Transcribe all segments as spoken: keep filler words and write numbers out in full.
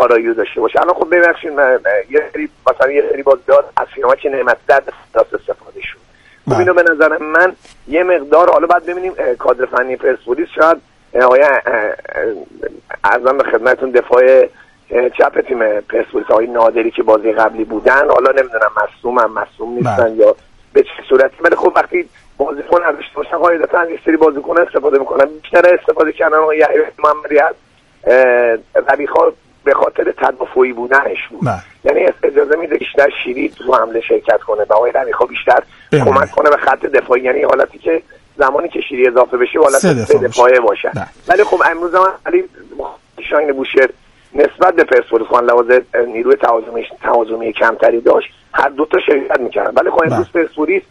کارایی داشته باشه. الان خب ببخشید یه سری مثلا یه سری بازیکن از سینماچی نعمت در دست استفاده شد. خب اینو به نظر من یه مقدار حالا بعد ببینیم کادر فنی پرسپولیس شاید آیا ارزم به خدمتتون دفاع چپ تیم پرسپولیس آقای نادری که بازی قبلی بودن حالا نمیدونم مصدوم هم مصدوم نیستن یا به چه صورتی، ولی خب وقتی بازیکن نداشته باشن قاعدتا یه سری بازیکن استفاده میکنن. بیشتر استفاده کردن آقای یحیی محمدی از ربیخا به خاطر تدافعی بودنش بود، یعنی اجازه میده بیشتر شیری تو حمله شرکت کنه و آقای ربیخا بیشتر کمک کنه به خط دفاعی، یعنی حالتی که زمانی که شیری اضافه بشه حالت دفاعی باشه. ولی خب امروز هم علی شاهین بوشهر نسبت به پرسپولیس خان لحاظ نیروی تهاجمی تهاجمی کمتری داشت، هر دو تا شرکت میکردن. ولی خب امروز پرسپولیس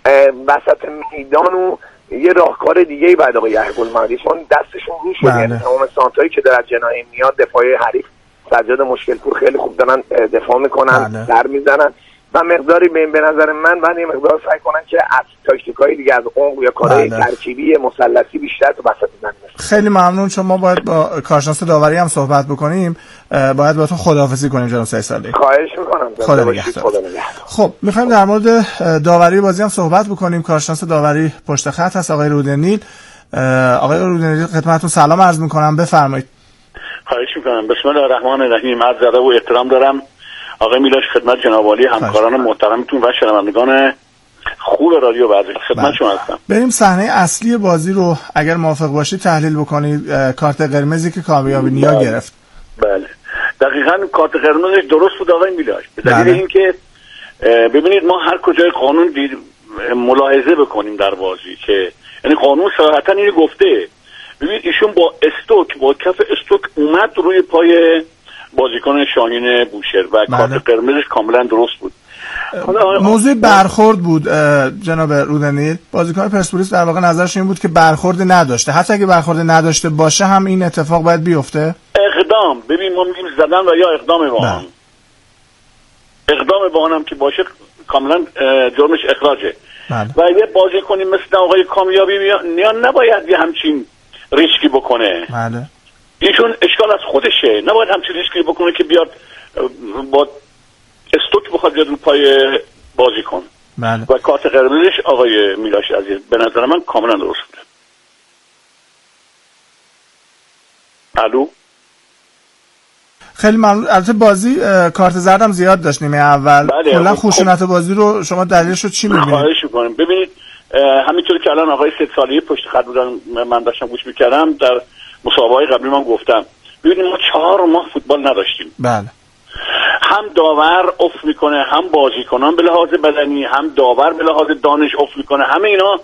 وسط میدان و یه راهکار دیگه‌ای بعد آقای یحیی محمدی چون دستشون رو شده، یعنی تمام سانتایی که در جناحی میاد دفاع حریف سجاد مشکل پور خیلی خوب دارن دفاع میکنن، در میزنن و مقداری به نظر من بعد یه مقدار سعی کنن که از تاکتیکای دیگه از عمق یا کارهای ترکیبی مثلثی بیشتر تو وسط زمین. خیلی ممنون. چون ما باید با کارشناس داوری هم صحبت بکنیم، باید باهاتون خداحافظی کنیم جناب سعید صالحی. خواهش میکنم. خدا نگهدار. خب میخوایم در مورد داوری بازی هم صحبت بکنیم. کارشناس داوری پشت خط هست آقای رودنیل. آقای رودنیل خدمتتون سلام عرض میکنم، بفرمایید. خواهش میکنم. بسم الله الرحمن الرحیم. عرض ادب و احترام دارم آقای میلاش خدمت جناب عالی، همکاران محترمتون و شنوندگان خوب رادیو ورزش. خدمت شما هستم. بریم صحنه اصلی بازی رو اگر موافق باشید تحلیل بکنید. کارت قرمزی که کامیابی نیا بله. گرفت. بله دقیقاً کارت قرمزش درست بود آقای میلاش، به دلیل بله. اینکه ببینید ما هر کجای قانون دید ملاحظه بکنیم در بازی که یعنی قانون صراحتاً اینو گفته. ببینید ایشون با استوک با کف استوک اومد روی پای بازیکن شاهین بوشهر و بله. کارت قرمزش کاملا درست بود. موضوع برخورد بود جناب رودنیل. بازیکن پرسپولیس در واقع نظرش این بود که برخورد نداشته، حتی اگه برخورد نداشته باشه هم این اتفاق باید بیفته. اقدام ببین ما میگیم زدن و یا اقدام واهن. اقدام واهن هم که باشه کاملا جرمش اخراجه. بله. و یه بازیکنی مثل آقای کامیابی نیا نباید یه همچین ریسکی بکنه. بله. ایشون اشکال از خودشه، نباید همچین ریسکی بکنه که بیاد با استوک بخواد بیاد رو پای بازیکن. بله. و کارت قرمزش آقای میلاش عزیز به نظر من کاملا درست بوده. الو خیلی ممنون. البته بازی کارت زرد هم زیاد داشت نیمه اول. بله. کلا خشونت بازی رو شما دلیلش رو چی می‌بینید؟ خواهش می‌کنم. ببینید همینطور که الان آقای سید صالحی پشت خط بودن من داشتم گوش می‌کردم، در مسابقه قبلی من گفتم ببینید ما چهار ماه فوتبال نداشتیم. بله. هم داور افت میکنه، هم بازیکنان به لحاظ بدنی، هم داور به لحاظ دانش افت میکنه، همه اینا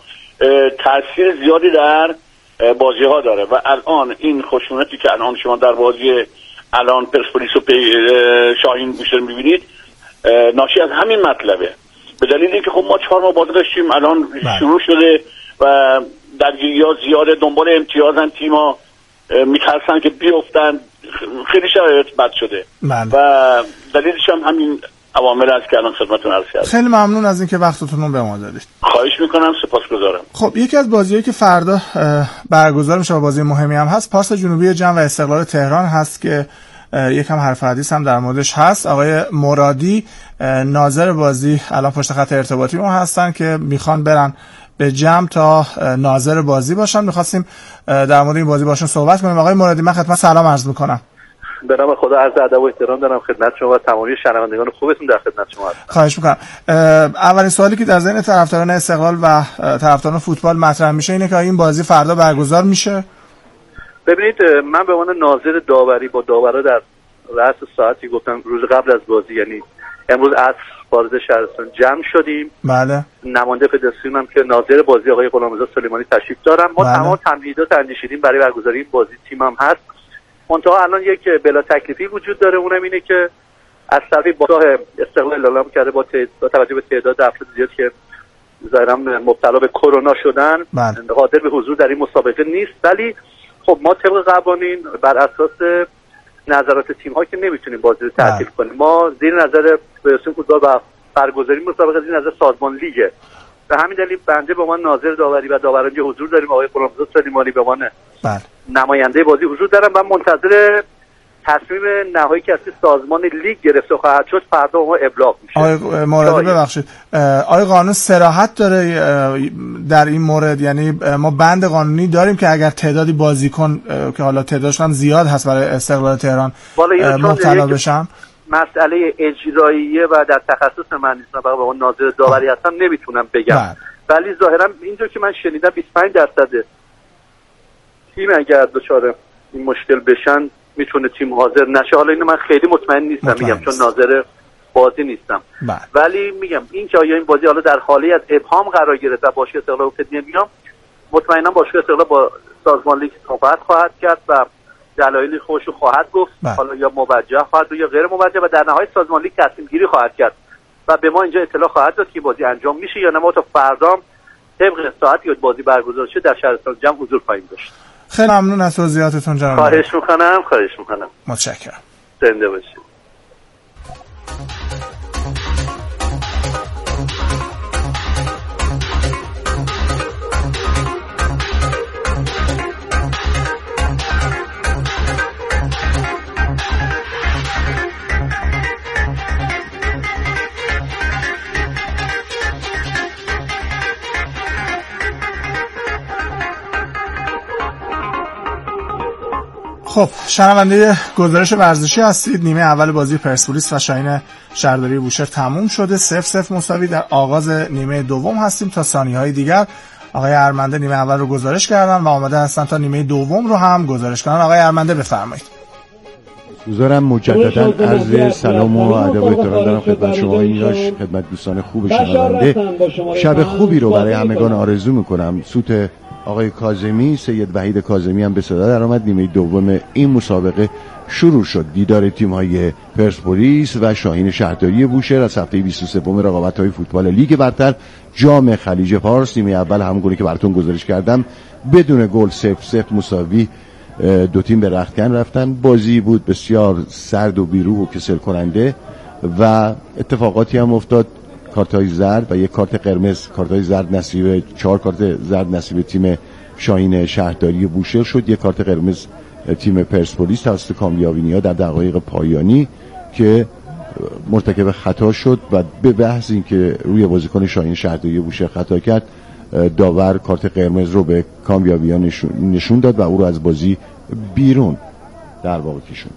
تاثیر زیادی در بازی ها داره و الان این خشونتی که الان شما در بازی الان پرسپولیس و شاهین بوشهر میبینید ناشی از همین مطلبه. به دلیل اینکه خب ما چهار ماه بازی داشتیم، الان شروع شده و درگیری‌ها زیاده، دنبال امتیازن تیم‌ها، میترسن که بیفتن، خیلی شرایط بد شده من. و دلیلش هم همین عوامل است که الان خدمتتون عرض کردم. خیلی ممنون از اینکه وقتتون رو به ما دادید. خواهش میکنم، سپاسگزارم. خب یکی از بازی‌هایی که فردا برگزار میشه، بازی مهمی هم هست، پارس جنوبی جم و استقلال تهران هست که یکم حرف حدیث هم در موردش هست. آقای مرادی ناظر بازی الان پشت خط ارتباطی ما هستن که میخوان برن به جمع تا ناظر بازی باشن. میخواستیم در مورد این بازی باشون صحبت کنیم. آقای مرادی من خدمت سلام عرض میکنم. به نام خدا عرض ادب و احترام دارم خدمت شما و تمامی شنوندگان خوبتون در خدمت شما هستم. خواهش میکنم. اولین سوالی که در ذهن طرفداران استقلال و طرفداران فوتبال مطرح میشه اینه که این بازی فردا برگزار میشه. ببینید من به عنوان ناظر داوری با داورا در رأس ساعتی گفتم روز قبل از بازی، یعنی امروز عصر وارد شهرستان جمع شدیم. بله. نماینده فدراسیون هم که ناظر بازی آقای غلامرضا سلیمانی تشریف دارم. ما بله. تمام تمهیدات اندیشیدیم برای برگزاری این بازی، تیم هم هست. منتها الان یک بلا تکلیفی وجود داره، اونم اینه که از طرفی باشگاه استقلال اعلام کرده با, تعداد، با توجه به تعداد افراد زیاد که ظاهرا مبتلا به کرونا شدن بله. قادر به حضور در این مسابقه نیست. ولی خب ما طبق قوانین بر اساس نظرات تیم ها که نمیتونیم بازی رو تعطیل کنیم. ما زیر نظر فدراسیون فوتبال و برگزاری مسابقه زیر نظر سازمان لیگه. به همین دلیل بنده به عنوان ناظر داوری و داوران حضور داریم. آقای غلامرضا سلیمانی به عنوان نماینده بازی حضور دارم و منتظر تصمیم نهایی که از سازمان لیگ گرفته خواهد شد فردا ما ابلاغ میشه. آقای مورادی ببخشید، آقای قانون صراحت داره در این مورد؟ یعنی ما بند قانونی داریم که اگر تعدادی بازیکن که حالا تعدادش هم زیاد هست برای استقلال تهران مبتلا بشن، مسئله اجراییه و در تخصص من نیستم، فقط به اون ناظر داوری هستم، نمیتونم بگم. بله. ولی ظاهرا اینجور که من شنیدم بیست و پنج درصد تیم اگر دچار این مشکل بشن میتونه تیم حاضر نشه. حالا اینو من خیلی مطمئن نیستم، مطمئن میگم نیست. چون ناظر بازی نیستم. بله. ولی میگم این که آیا این بازی حالا در حالی از ابهام قرار گرفت و باشگاه استقلال که نمیام، مطمئنا باشگاه استقلال با سازمان لیگ صحبت خواهد کرد و دلایل خودشو خواهد گفت. بله. حالا یا موجه خواهد یا غیر موجه و در نهایت سازمان لیگ تصمیم گیری خواهد کرد و به ما اینجا اطلاع خواهد داد که بازی انجام میشه یا نه. ما تا فردا طبق ساعتی که بازی برگزار شه در شهرستان جمع حضور خواهیم داشت. خیلی ممنون از توضیحاتتون جناب. خواهش میکنم خواهش میکنم متشکرم. زنده باشید. خب شنونده گزارش ورزشی هستید. نیمه اول بازی پرسپولیس و شاهین شهرداری بوشهر تموم شده، صفر صفر مساوی. در آغاز نیمه دوم هستیم. تا ثانیه‌های دیگر آقای ارمنده نیمه اول رو گزارش کردن و آماده هستن تا نیمه دوم رو هم گزارش کنن. آقای ارمنده بفرمایید. گزارم مجددا عرض سلام و ادب و احترام دارم خدمت شما اینجاش، خدمت دوستان خوب شنونده. شب خوبی رو برای همگان آرزو میکنم. سوت آقای کاظمی، سید وحید کاظمی هم به صدا در آمد. نیمه دوم این مسابقه شروع شد. دیدار تیم‌های پرسپولیس و شاهین شهرداری بوشهر از هفته بیست و سوم رقابت‌های فوتبال لیگ برتر جام خلیج فارس. نیمه اول همونگونه که براتون گزارش کردم بدون گل صفر صفر مساوی دو تیم به رختکن رفتن. بازی بود بسیار سرد و بیروح و کسل کننده و اتفاقاتی هم افتاد. کارت‌های زرد و یک کارت قرمز، کارت‌های زرد نصیب چهار کارت زرد نصیب تیم شاهین شهرداری بوشهر شد. یک کارت قرمز تیم پرسپولیس توسط کامیابینیا در دقایق پایانی که مرتکب خطا شد و به بحث این که روی بازیکن شاهین شهرداری بوشهر خطا کرد، داور کارت قرمز رو به کامیابینیا نشون داد و او رو از بازی بیرون در واقع کشوند.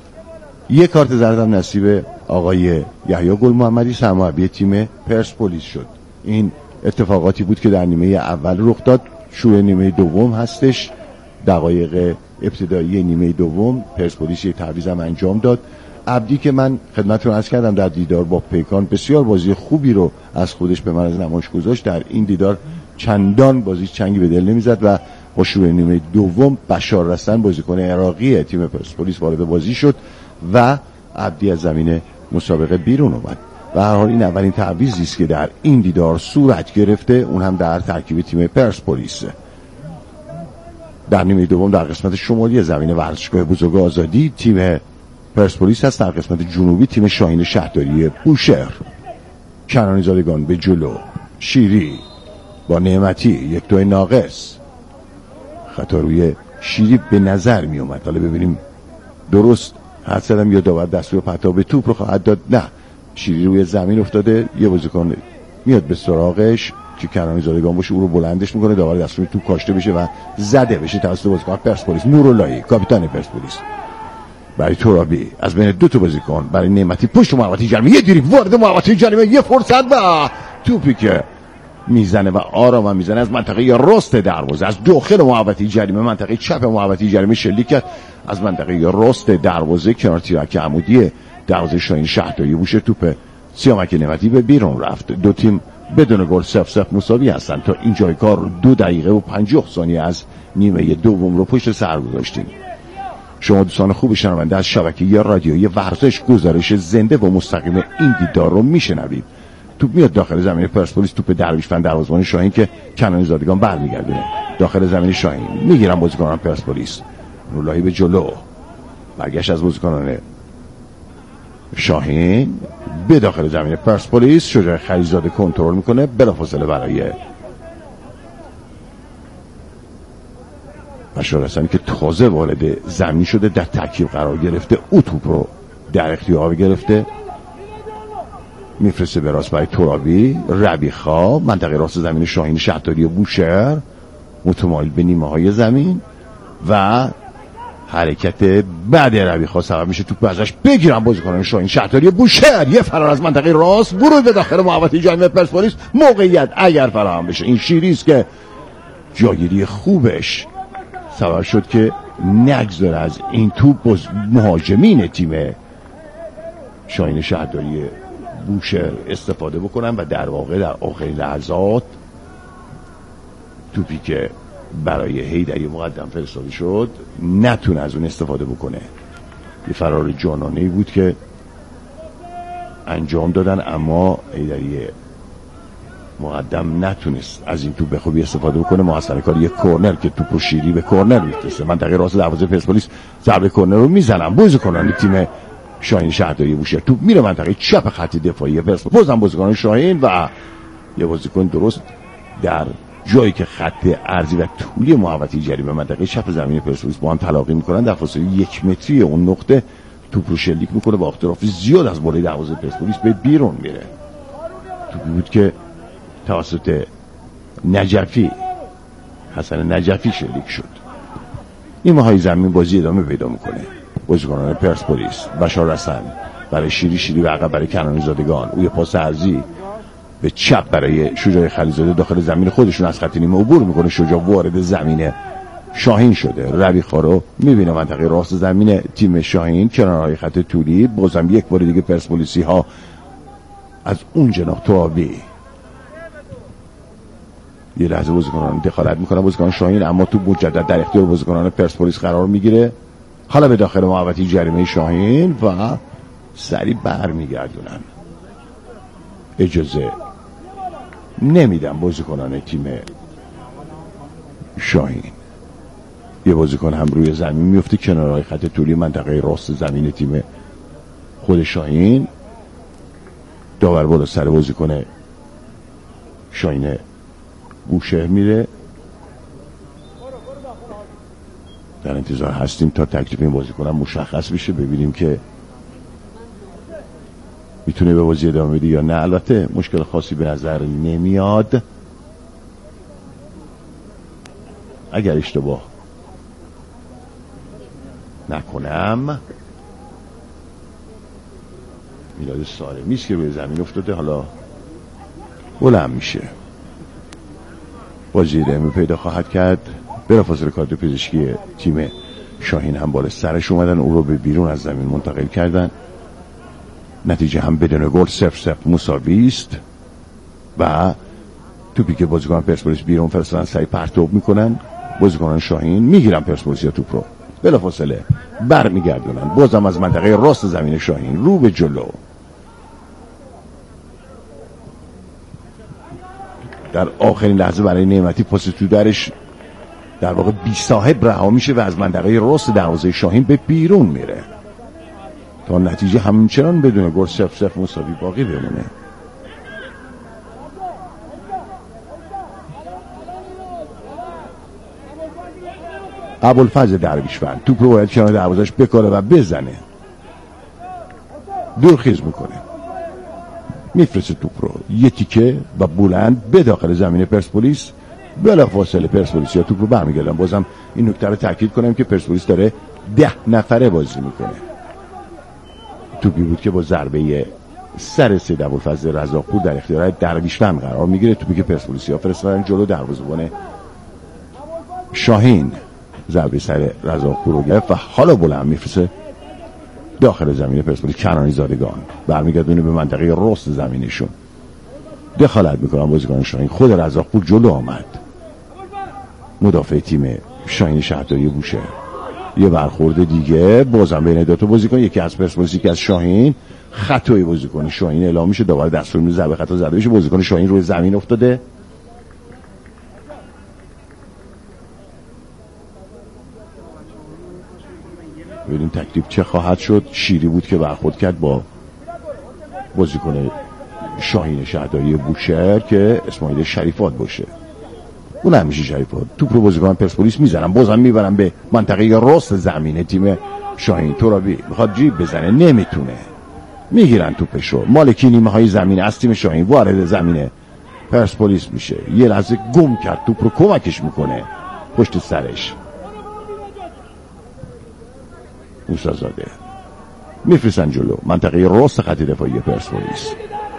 یک کارت زرد هم نصیب آقای یحیی گل محمدی سرمربی تیم پرسپولیس شد. این اتفاقاتی بود که در نیمه اول رخ داد. شروع نیمه دوم هستش. دقایق ابتدایی نیمه دوم پرسپولیس یک تعویض هم انجام داد. عبدی که من خدمتتون عرض کردم در دیدار با پیکان بسیار بازی خوبی رو از خودش به مرز نمایش گذاشت، در این دیدار چندان بازی چنگی به دل نمیزد و با شروع نیمه دوم بشار رستن بازیکن عراقی تیم پرسپولیس وارد بازی شد و عبدی از زمین مسابقه بیرون اومد. و هر حال این اولین تعویضی است که در این دیدار صورت گرفته، اون هم در ترکیب تیم پرسپولیس. در نیمه دوم در قسمت شمالی زمین ورزشگاه بزرگ آزادی تیم پرسپولیس هست، در قسمت جنوبی تیم شاهین شهرداری بوشهر. کنانی زادگان به جلو، شیری با نعمتی یک دو ناقص، خطا روی شیری به نظر می اومد. حالا ببینیم درست حد زدم یا داور دستور پرتاب به توپ رو خواهد داد. نه، شیری روی زمین افتاده، یه بازیکن میاد به سراغش که کنانی زادگان باشه، او رو بلندش میکنه، داور دستور توپ کاشته بشه و زده بشه توسط بازیکن پرسپولیس. نوراللهی کاپیتان پرسپولیس برای ترابی از بین دو تا بازیکن برای نعمتی پشت محوطه جریمه، یه دیری وارد محوطه جریمه، یه فرصت و توپی که میزنه و آرام میزنه از منطقه راست دروازه، از داخل محوطه جریمه منطقه چپ محوطه جریمه شلیک کرد، از منطقه راست دروازه کنار تیرک عمودی دروازه شاهین شهرداری بوشهر توپ سیامک نعمتی به بیرون رفت. دو تیم بدون گل صفر صفر مساوی هستند. تا اینجای کار دو دقیقه و پنجاه ثانیه از نیمه دوم رو پشت سر گذاشتیم. شما دوستان خوب شنونده از شبکه رادیویی ورزش گزارش زنده و مستقیم این دیدار رو میشنوید. توپ میاد داخل زمین پرسپولیس، توپ درویشفند دروازه‌بان شاهین که کنانی زادگان برمیگردونه داخل زمین شاهین، میگیرن بازیکنان پرسپولیس. نوراللهی به جلو، برگشت از بازیکنان شاهین به داخل زمین پرسپولیس. شجاع خلیزاده کنترل میکنه، بلافاصله برای بشار حسنی که تازه وارد زمین شده در ترکیب قرار گرفته، او توپ رو در اختیار گرفته، میفرسته به راست برای ترابی. ربیخا منطقه راست زمین شاهین شهرداری بوشهر متمایل به نیمه های زمین و حرکت بعد ربیخا سبب میشه توپ ازش بگیرن بازیکنان شاهین شهرداری بوشهر. یه فرار از منطقه راست، ورود به داخل محوطه جریمه پرسپولیس. موقعیت اگر فراهم بشه این شیریست که جاگیری خوبش سبب شد که نگذاره از این توپ مهاجمین تیم شاهین شهرداری بوشهر استفاده بکنن و در واقع در آخرین لحظات توپی که برای حیدری مقدم فرستاده شد نتونه از اون استفاده بکنه. یه فرار جانانه‌ای بود که انجام دادن، اما حیدری مقدم نتونست از این توپ به خوبی استفاده بکنه. محسن کار یک کورنر که توپ رو شیری به کورنر میفرسته. منطقه راست دروازه پرسپولیس ضربه کورنر رو میزنن بازیکنان تیم شاهین شهرداری بوشهر. توپ میره منطقه چپ خط دفاعی پرسپولیس، بازم بازیکنان شاهین و یه بازیکن درست در جایی که خط عرضی و طولی محوطه جریمه منطقه چپ زمین پرسپولیس با هم تلاقی میکنن، در فاصله یک متری اون نقطه توپ رو شلیک میکنه با اختلاف زیاد از بالای دروازه پرسپولیس به بیرون میره. توپی بود که توسط نجفی حسن نجفی شلیک شد. نیمه های زمین بازی ادامه پیدا میکنه. بازیکنان پرسپولیس بشار حسن برای شیری، شیری به عقب برای کنانی زادگان، او یه پاس عرضی به چپ برای شجاع خلیزاده داخل زمین خودشون از خط نیمه عبور میکنه. شجاع وارد زمین شاهین شده. ربیخا رو میبینه منطقه راست زمین تیم شاهین کنارهای خط طولی. بازم یک بار دیگه پرسپولیسی ها از اون جناح ترابی یه لحظه بازیکنان دخالت میکنن بازیکنان شاهین، اما تو مجدد در اختیار بازیکنان پرسپولیس قرار میگیره. حالا به داخل محوطه جریمه شاهین و سریع برمیگردونن. اجازه نمیدن بازیکنان تیم شاهین. یه بازیکن هم روی زمین میفته کنارهای خط طولی منطقه راست زمین تیم خود شاهین. داور بالا سر بازیکن شاهین بوشهر میره. در انتظار هستیم تا تکلیف این بازیکن مشخص بشه، ببینیم که میتونه به بازی ادامه بده یا نه. البته مشکل خاصی به نظر نمیاد. اگر اشتباه نکنم میلاد سالمی است که به زمین افتاده، حالا بلند میشه. بازی ادامه پیدا خواهد کرد. بلافاصله کادر پزشکی تیم شاهین هم بالا سرش اومدن، او رو به بیرون از زمین منتقل کردن. نتیجه هم بدون گل صفر صفر مساوی است و توپی که بازیکن پرسپولیس بیرون فرستادن سعی پرتاب میکنن. بازیکنان شاهین میگیرن پرسپولیسیا توپ رو، بلافاصله برمیگردونن بازم از منطقه راست زمین شاهین رو به جلو. در آخرین لحظه برای نعمتی پاس تو درش در واقع بی صاحب رها میشه و از منطقه راست دروازه شاهین به بیرون میره تا نتیجه همچنان بدون گل صفر صفر مساوی باقی بمونه. ابوالفضل درویشفند توپ رو باید کنار دروازه‌اش بکاره و بزنه. دورخیز میکنه، میفرسته توپ رو یه تیکه و بلند به داخل زمین پرسپولیس. بلافاصله پرسپولیس یا توپ رو برمیگردن. بازم این نکته رو تاکید کنم که پرسپولیس داره ده نفره بازی میکنه. توپی بود که با ضربه سر سید ابوالفضل رزاقپور در اختیار درویشفند قرار میگیره. توپی که پرسپولیسیا فرستادن جلو دروازه‌بان شاهین ضربه سر رزاقپور رو گرفت و حالا بلند میفرسته داخل زمین پرسپولیس. کنانی زادگان برمیگردونه به منطقه راست زمینشون، دخالت میکنن بازیکن شاهین. خود رزاقپور جلو آمد. مدافع تیم شاهین شهرداری بوشهر. یه برخورد دیگه بازم بین دو تا بازیکن، یکی از پرسپولیس یکی از شاهین. خطای بازیکن شاهین اعلام میشه، داور دستور میده ضربه خطا زده بشه. بازیکن شاهین روی زمین افتاده. ببینیم تکلیف چه خواهد شد. شیری بود که برخورد کرد با بازیکن شاهین شهرداری بوشهر که اسماعیل شریفات باشه. اون همیشه شریفات توپ رو بازیکن پرسپولیس میزنن، بازم میبرن به منطقه راست زمین تیم شاهین. ترابی میخواد جیب بزنه نمیتونه، میگیرن توپش رو. مالکی نیمه های زمین از تیم شاهین وارد زمین پرسپولیس میشه، یه لحظه گم کرد توپ رو، کمکش میکنه پشت سرش موسازاده. میفرستن جلو منطقه راست خط دفاعی پرسپولیس.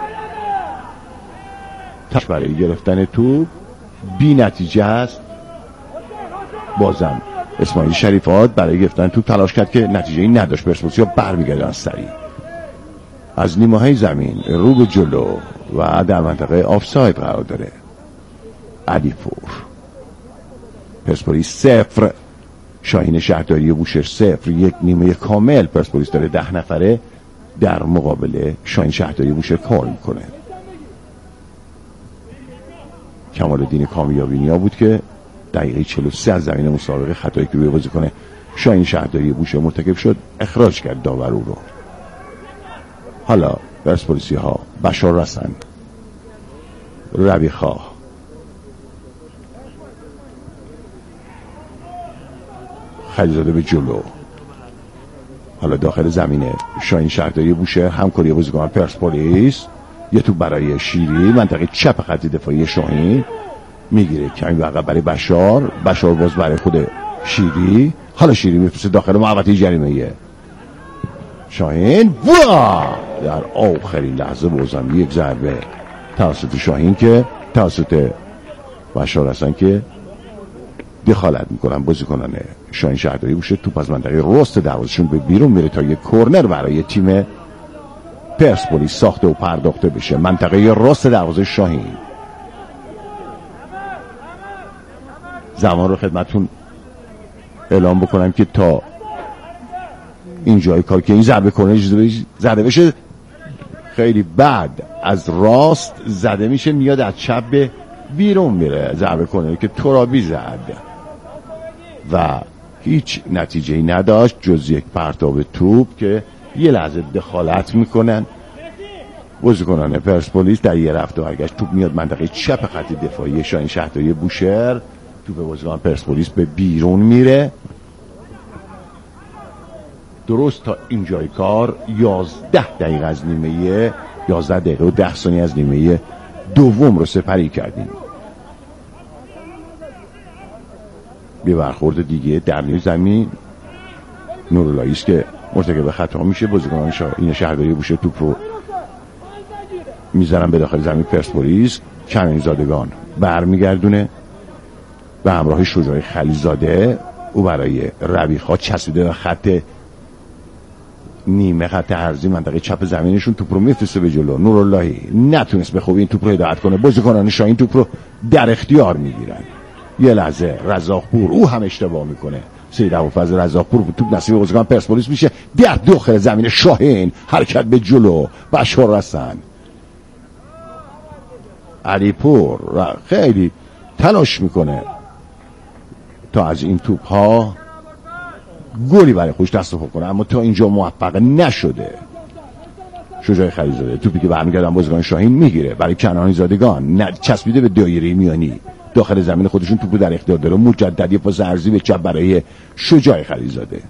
تش برای گرفتن توپ بی نتیجه است. بازم اسماعیل شریفات برای گرفتن توپ تلاش کرد که نتیجه این نداشت. پرسپولیس ها برمیگردن سریع از نیمه های زمین رو به جلو و در منطقه آفساید قرار داره. علی پور. پرسپولیس صفر، شاهین شهرداری بوشهر صفر. یک نیمه کامل پرسپولیس داره ده نفره در مقابل شاهین شهرداری بوشهر کار میکنه. کمال الدین کامیابی نیا بود که دقیقه چهل و سه از زمین مسابقه خطایی که روی بازیکن شاهین شهرداری بوشهر مرتکب شد اخراج کرد داور او رو. حالا پرسپولیسی ها بشار رسن، ربیخا، خلیزاده به جلو. حالا داخل زمینه شاهین شهرداری بوشهر همکاری بازیکن پرسپولیس. یه تو برای شیری منطقه چپ خط دفاعی شاهین میگیره کمی عقب برای بشار. بشار باز برای خود شیری. حالا شیری میفرسته داخل محوطه جریمه شاهین. وا در آخرین لحظه بازم یک ضربه توسط شاهین که توسط بشار هستن که دخالت میکنن بازیکنان شاهین شهرداری بوشه. توپ از منطقه راست دروازه‌شون به بیرون میره تا یک کورنر برای تیم پرسپولیس ساخته و پرداخته بشه. منطقه راست دروازه شاهین. زمان رو خدمتون اعلام بکنم که تا این جای کار که این ضربه کورنر زده بشه خیلی بعد از راست زده میشه، میاد از چپ به بیرون میره. ضربه کورنر که ترابی زد و هیچ نتیجه‌ای نداشت جز یک پرتاب توپ که یه لحظه دخالت میکنن بازیکنان پرسپولیس در یه رفت و برگشت. توپ میاد منطقه چپ خط دفاعی شاهین شهرداری بوشهر. توپ بازیکن پرسپولیس به بیرون میره. درست تا اینجای کار یازده دقیقه از نیمه یازده دقیقه و ده ثانیه از نیمه دوم رو سپری کردیم. به برخورد دیگه در نیمه زمین نوراللهی است که مرتکب خطا میشه. بازیکنان این شهرداری بوشهر توپ رو میزنن به داخل زمین پرسپولیس. کنانی زادگان برمیگردونه به همراه شجاع خلیزاده. او برای ربیخا چسبیده به خط نیمه خط عرضی منطقه چپ زمینشون توپ رو میفرسته به جلو. نوراللهی نتونست به خوبی این توپ رو هدایت کنه. بازیکنان شاهین توپ رو در اختیار میگیرن. یه لحظه رزاقپور او هم اشتباه میکنه. سید ابوالفضل رزاقپور توپ نصیب بازیکن پرسپولیس میشه در داخل زمین شاهین. حرکت به جلو بشار رسن. علی پور خیلی تلاش میکنه تا از این توپ ها گلی برای خودش دست و پا کنه، اما تا اینجا موفق نشده. شجاع خلیزاده توپی که برمیگردن بازیکن شاهین میگیره برای کنانی زادگان، چسبیده به دایره میانی داخل زمین خودشون. توپو در اختیار داره. مجدد یه پاس عرضی به چپ برای شجاع خلیزاده.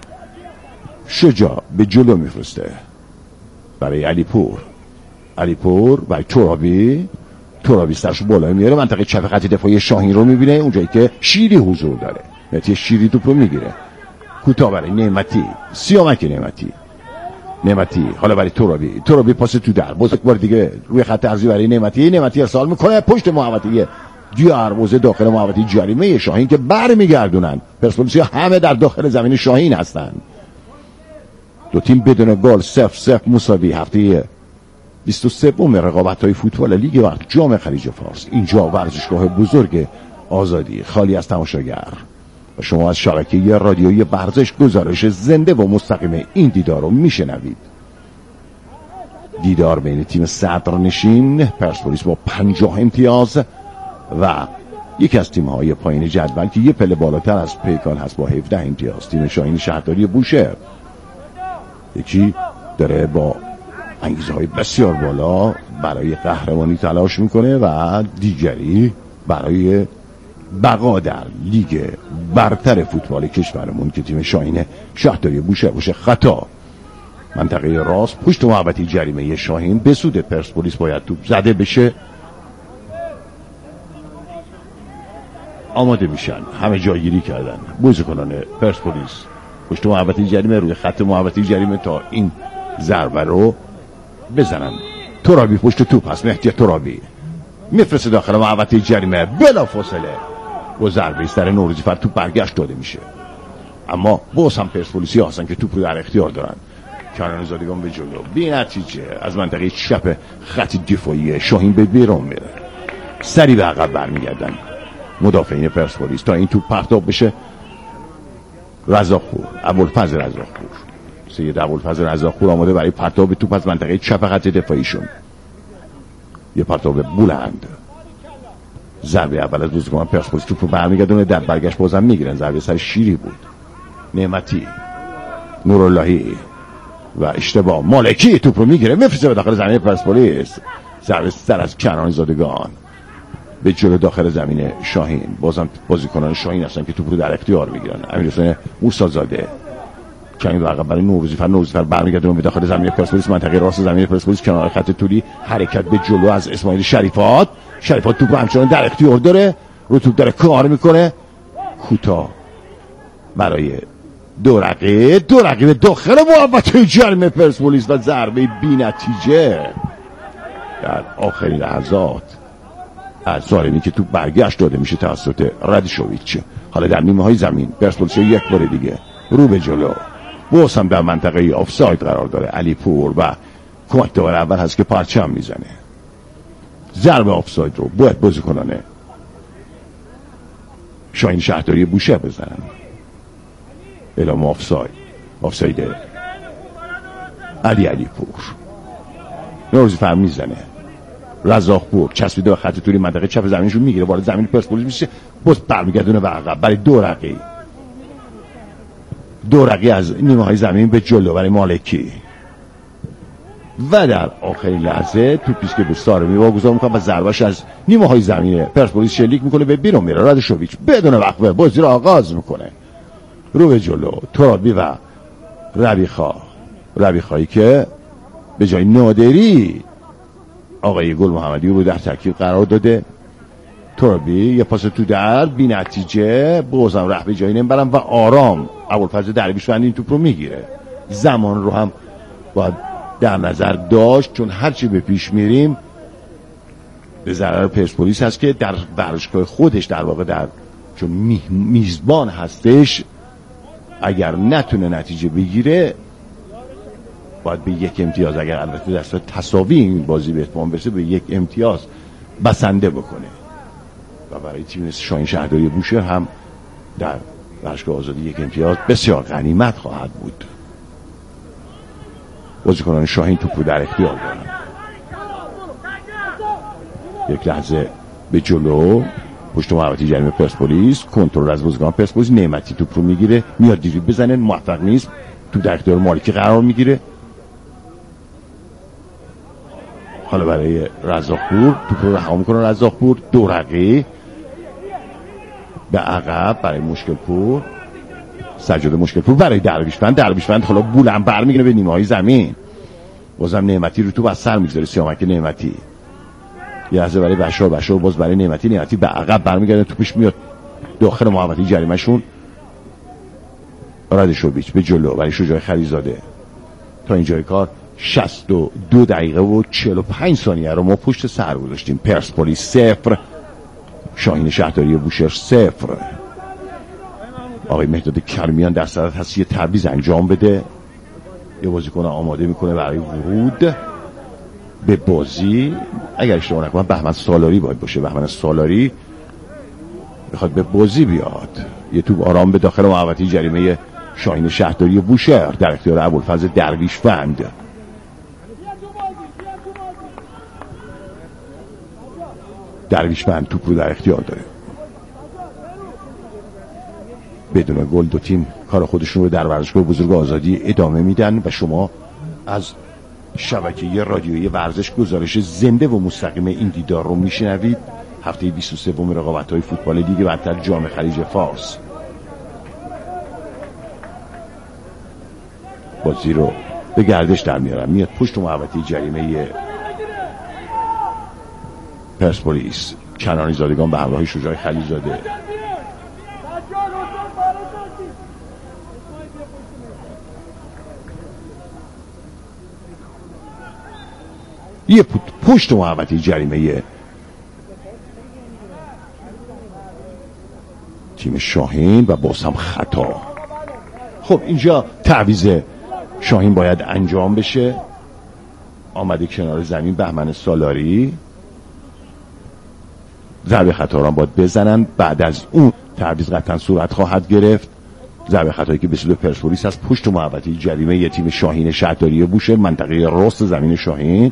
شجاع به جلو میفرسته برای علی پور. علی پور برای ترابی. ترابی سرشو بالا میاره منطقه چپ خط دفاعی شاهین رو میبینه اونجایی که شیری حضور داره. نتیجه شیری توپ رو میگیره کوتاه برای نعمتی. سیامک نعمتی. نعمتی حالا برای ترابی. ترابی پاس تو در باز یک بار دیگه روی خط عرضی برای نعمتی. نعمتی ارسال میکنه پشت محوطه دروازه داخل محوطه جریمه شاهین که برمیگردونن. پرسپولیسیا همه در داخل زمین شاهین هستن. دو تیم بدون گل صفر صفر مساوی. هفته بیست و سه رقابت‌های فوتبال لیگ برتر جام خلیج فارس. اینجا ورزشگاه بزرگ آزادی خالی از تماشاگر و شما از شبکه رادیویی ورزش گزارش زنده و مستقیم این دیدار رو میشنوید. دیدار بین تیم صدرنشین پرسپولیس با پنجاه امتیاز و یکی از تیم‌های پایین جدول که یه پله بالاتر از پیکان هست با هفده امتیاز، تیم شاهین شهرداری بوشهر. یکی داره با انگیزه‌های بسیار بالا برای قهرمانی تلاش میکنه و دیگری برای بقا در لیگ برتر فوتبال کشورمون که تیم شاهین شهرداری بوشهر باشه. خطا منطقه راست پشت محوطه جریمه شاهین به سود پرسپولیس باید توپ زده بشه. آماده میشن، همه جایگیری کردن بازیکنان پرسپولیس پشت محوطه جریمه روی خط محوطه جریمه تا این ضربه رو بزنن. ترابی پشت توپ هست، مهدی ترابی میفرسته داخل محوطه جریمه، بلا فاصله با ضربه سر نوروزی فر توپ برگشت داده میشه. اما باز هم پرسپولیسی هستن که توپ رو در اختیار دارن. کنان زادگان به جلو، بی نتیجه از منطقه چپ خط دفاعی شاهین به بیرون میره، سری به عقب برمیگردن مدافعین پرسپولیس تا این توپ پرتاب بشه. رزاقپور، ابوالفضل رزاقپور، سید ابوالفضل رزاقپور آماده برای پرتاب توپ از منطقه چپ خط دفاعیشون. یه پرتاب بلند، ضربه اول از بازیکن پرسپولیس توپ رو برمیگردونه، در برگشت بازم میگیرن. ضربه سر شیری بود، نعمتی، نوراللهی و اشتباه. مالکی توپ رو میگیره میفرسته به داخل زمین پرسپولیس. ضربه سر از کنان زادگان به جلو داخل زمین شاهین. بازم بازیکنان شاهین هستن که توپ رو در اختیار میگیرن. امیرحسین موسی‌زاده کمی عقب برای نوروزی فر نوروزی فر برمیگردونه به داخل زمین پرسپولیس، منطقه راست زمین پرسپولیس کنار خط طولی. حرکت به جلو از اسماعیل شریفات. شریفات توپ رو همچنان در اختیار داره، رو توپ داره کار میکنه. کوتاه برای دو رقیب دو رقیب داخل محوطه جریمه پرسپولیس و ضربه بی‌نتیجه در آخرین لحظات از ظالمی که توپ برگشت داده میشه توسط رادیشوویچ. حالا در نیمه های زمین پرسپولیس یک بار دیگه رو به جلو، باز هم در منطقه آفساید قرار داره. علی پور و کمک داور اول هست که پرچم میزنه. ضربه آفساید رو باید بازیکنان شاهین شهرداری بوشهر بزنن. اعلام آفساید، آفساید علی علی پور. نوروزی فر میزنه. رزاقپور چسبیده به خط طولی منطقه چپ زمینشون میگیره، وارد زمین پرسپولیس میشه، باز برمیگردونه به عقب برای دو رقی دو رقی از نیمه های زمین به جلو برای مالکی و در آخرین لحظه توپیست که به سارمی واگذار میکنه و ضربهش از نیمه های زمین پرسپولیس شلیک میکنه به بیرون میره. رادیشوویچ بدون وقفه بازی رو آغاز میکنه، رو به جلو. ترابی و ربیخا ربیخایی که به جای نادری آقای گل محمدی رو در ترکیب قرار داده. ترابی یه پاس تو در بی نتیجه، بازم راه به جایی نمیبرم و آرام ابوالفضل درویشفندی این توپ رو میگیره. زمان رو هم باید در نظر داشت چون هرچی به پیش میریم به ضرر پرسپولیس هست که در ورزشگاه خودش در واقع در چون می، میزبان هستش اگر نتونه نتیجه بگیره باید به یک امتیاز، اگر البته در صورت تساوی این بازی به اتمام برسه، به یک امتیاز بسنده بکنه و برای تیم شاهین شهرداری بوشهر هم در ورزشگاه آزادی یک امتیاز بسیار غنیمت خواهد بود. بازیکنان شاهین توپ رو در اختیار دارن. یک لحظه به جلو پشت محوطه جریمه پرسپولیس، کنترل از بازیکن پرسپولیس. نعمتی توپ رو میگیره، میاد دیری بزنه، موفق نیست، تو در اختیار مالکی قرار میگیره. حالا برای رزاقپور توپ رو رها میکنه. رزاقپور دو رقی به عقب برای مشکل پور، سجاده مشکل پور برای درویشفند. درویشفند حالا بولم برمیگیره به نیمه های زمین، بازم نعمتی رو تو از سر میگذاره. سیامک نعمتی یه لحظه برای بشار، بشار باز برای نعمتی، نعمتی به عقب برمیگرده، توپش میاد داخل محوطه جریمه شون. رادیشوویچ به جلو برای شجاع خلیزاده. تا اینجای کار شصت و دو دقیقه و چهل و پنج ثانیه رو ما پشت سر گذاشتیم. پرسپولیس صفر، شاهین شهرداری بوشهر صفر. آقای مهداد کرمیان در صدد هست یه تعویض انجام بده، یه بازیکن آماده میکنه برای ورود به بازی. اگر اشتباه نکنم بهمن سالاری باید باشه. بهمن سالاری میخواد به بازی بیاد. یه توپ آرام به داخل محوطه جریمه شاهین شهرداری بوشهر در اختیار ابوالفضل درویشفند. درویشفند توپ رو در اختیار داره. بدون گل دو تیم کار خودشون رو در ورزشگاه بزرگ آزادی ادامه میدن و شما از شبکه رادیویی ورزش گزارش زنده و مستقیم این دیدار رو میشنوید. هفته بیست و سه رقابت‌های فوتبال لیگ برتر جام خلیج فارس. بازی رو به گردش در میارن، میاد پشت محوطه جریمه پرسپولیس. کنانی زادگان به همراه شجاع خلیلزاده یه پشت محوطه جریمه تیم شاهین و باز هم خطا. خب اینجا تعویض شاهین باید انجام بشه. آمده کنار زمین بهمن سالاری، ضربه خطا را باید بزنن. بعد از اون تعویض قطعا صورت خواهد گرفت. ضربه خطایی که به سود پرسپولیس از پشت محوطه جریمه یه تیم شاهین شهرداری بوشه، منطقه راست زمین شاهین.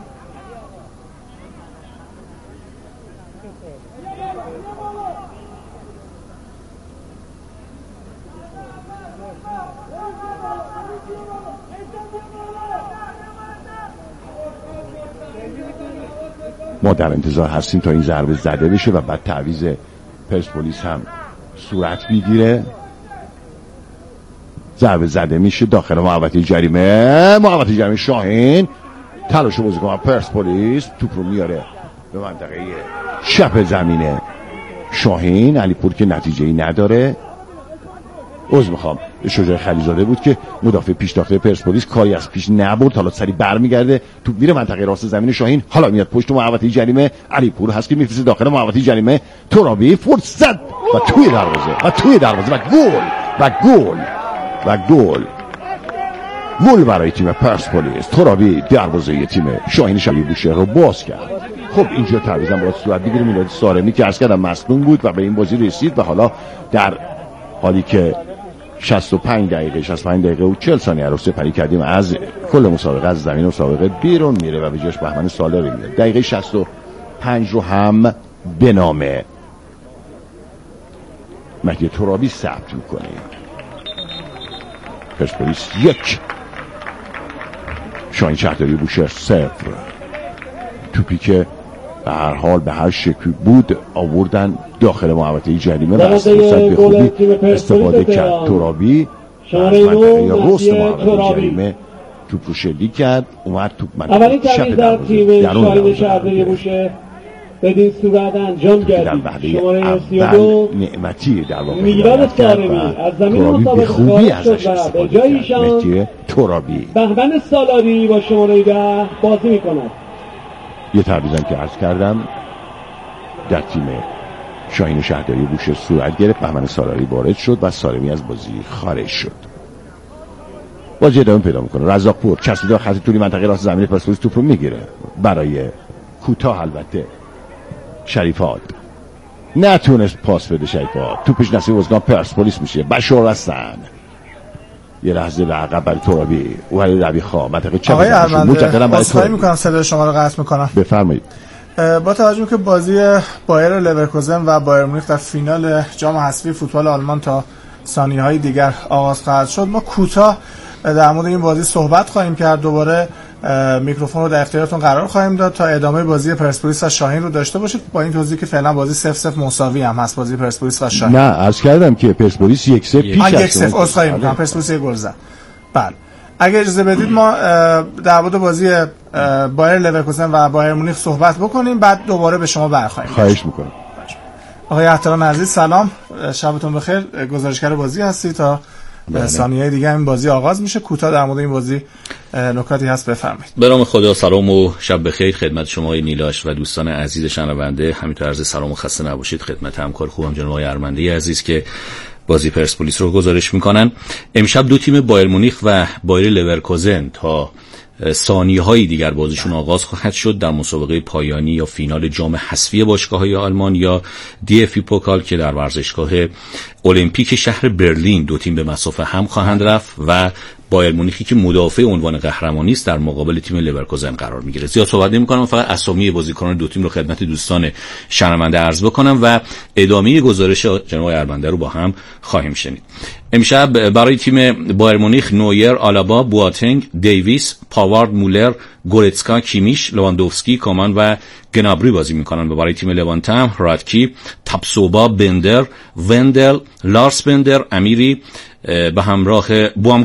ما در انتظار هستیم تا این ضربه زده بشه و بعد تعویض پرسپولیس هم صورت بگیره. ضربه زده میشه داخل محوطه جریمه، محوطه جریمه شاهین. تلاش بازیکن پرسپولیس توپ رو میاره به منطقه چپ زمین شاهین. علیپور که نتیجه‌ای نداره. عذر میخوام، شجاع خلیلزاده بود که مدافع پیش داخل پرسپولیس کاری از پیش نبرد. حالا سری برمیگرده، توپ میره منطقه راست زمین شاهین. حالا میاد پشت محوطه جریمه. علیپور هست که میفرسته داخل محوطه جریمه. ترابی فرصت و توی دروازه و توی دروازه و گل و گل و گل گل برای تیم پرسپولیس. ترابی دروازه تیم شاهین شبیه بوشهر رو باز کرد. خب اینجا تعویضم باید صورت بگیره. میلاد سارمی که عرض کردم مصدوم بود و به این بازی رسید و حالا در حالی که شصت و پنج دقیقه شصت و پنج دقیقه و چهل ثانیه رو سپری کردیم از کل مسابقه، از زمین مسابقه بیرون میره و به جاش بهمن سالاری میاد. دقیقه شصت و پنج رو هم به نام مهدی ترابی ثبت میکنه. پرسپولیس یک، شاهین شهرداری بوشهر صفر. توپی که به هر حال به هر شکلی بود آوردن داخل محوطه جریمه و از فرصت به خوبی استفاده کرد. ترابی از منطقه رست محوطه جریمه توپ رو شلیک کرد، اومد توپ منطقه چپ دروازه درون دروازه بدین صورت انجام گردید. شماره سی و دو نعمتی در واقع میلاد سارمی از زمین مسابقه خوبی ازش استفاده کرد. مهدی ترابی. بهمن سالاری با شماره ده بازی میکند. یه تعویضم که عرض کردم در تیم شاهین شهرداری بوشهر صورت گرفت. بهمن سالاری وارد شد و سارمی از بازی خارج شد. بازی ادامه پیدا میکنه. رزاقپور چسبیده خط طولی منطقه راست زمین پرسپولیس توپ رو میگیره برای کوتاه. البته شریفات نتونست پاس بده. شریفات توپش نصیب بازیکن پرسپولیس میشه. بشار حسن یه لحظه به عقب برای ترابی و علی ربیخا منطقه چپ. آقای ارمنده اصلاحی میکنم صدای شما رو قطع میکنم. بفرمایید. با توجه که بازی بایر لورکوزن و بایر مونیخ در فینال جام حذفی فوتبال آلمان تا ثانیه‌های دیگر آغاز خواهد شد، ما کوتاه در مورد این بازی صحبت خواهیم کرد. دوباره میکروفون رو در اختیارتون قرار خواهیم داد تا ادامه بازی پرسپولیس و شاهین رو داشته باشید، با این توضیح که فعلا بازی صفر صفر مساوی هم هست بازی پرسپولیس و شاهین. نه عرض کردم که پرسپولیس یک صفر پیش است. یک صفر اصلاحی می‌کنم، پرسپولیس یک گل زد. بله اگه اجازه بدید ما در مورد بازی بایر لورکوزن و بایر مونیخ صحبت بکنیم، بعد دوباره به شما برخواهیم. خواهش می‌کنم. آقای احترام عزیز سلام، شبتون بخیر. گزارشگر بازی هستی تا ثانیه دیگه این بازی آغاز میشه. کوتاه در مورد این بازی نکاتی هست بفرمایید. به نام خدا، سلام و شب بخیر خدمت شما آقای نیلاش و دوستان عزیز شنونده. همینطور عرض سلام و خسته نباشید خدمت همکار خوبم جناب آقای ارمنده عزیز که بازی پرسپولیس رو گزارش میکنن. امشب دو تیم بایر مونیخ و بایر لورکوزن تا ثانیه‌های دیگر بازیشون آغاز خواهد شد در مسابقه پایانی یا فینال جام حذفی باشگاه‌های آلمان یا دی اف بی پوکال که در ورزشگاه المپیک شهر برلین دو تیم به مسافه هم خواهند رفت و بایر مونیخی که مدافع عنوان قهرمانی است در مقابل تیم لورکوزن قرار میگیره. زیاد صحبت نمی‌کنم، فقط اسامی بازیکنان دو تیم رو خدمت دوستان شنونده عرض بکنم و ادامه گزارش جناب ارمنده رو با هم خواهیم شنید. امشب برای تیم بایر مونیخ نویر، آلابا، بواتنگ، دیویس، پاوارد، مولر، گورتسکا، کیمیش، لواندوفسکی، کامان و گنابری بازی میکنن و برای تیم لوانت هم رادکی، تاپسوبا، بندر، وندل، لارس بندر، امیری به همراه بوام